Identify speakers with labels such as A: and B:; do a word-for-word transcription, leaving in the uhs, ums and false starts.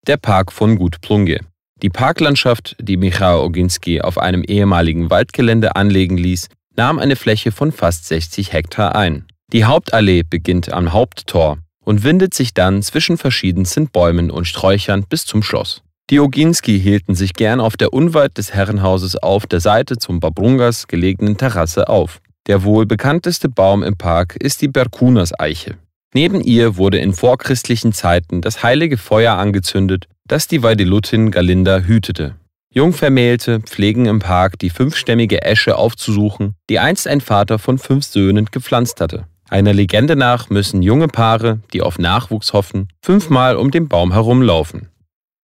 A: Der Park von Gut Plunge. Die Parklandschaft, die Michał Ogiński auf einem ehemaligen Waldgelände anlegen ließ, nahm eine Fläche von fast sechzig Hektar ein. Die Hauptallee beginnt am Haupttor und windet sich dann zwischen verschiedensten Bäumen und Sträuchern bis zum Schloss. Die Ogiński hielten sich gern auf der unweit des Herrenhauses auf der Seite zum Babrungas gelegenen Terrasse auf. Der wohl bekannteste Baum im Park ist die Berkunas-Eiche. Neben ihr wurde in vorchristlichen Zeiten das heilige Feuer angezündet, das die Vaidelutin Galinda hütete. Jungvermählte pflegen im Park die fünfstämmige Esche aufzusuchen, die einst ein Vater von fünf Söhnen gepflanzt hatte. Einer Legende nach müssen junge Paare, die auf Nachwuchs hoffen, fünfmal um den Baum herumlaufen.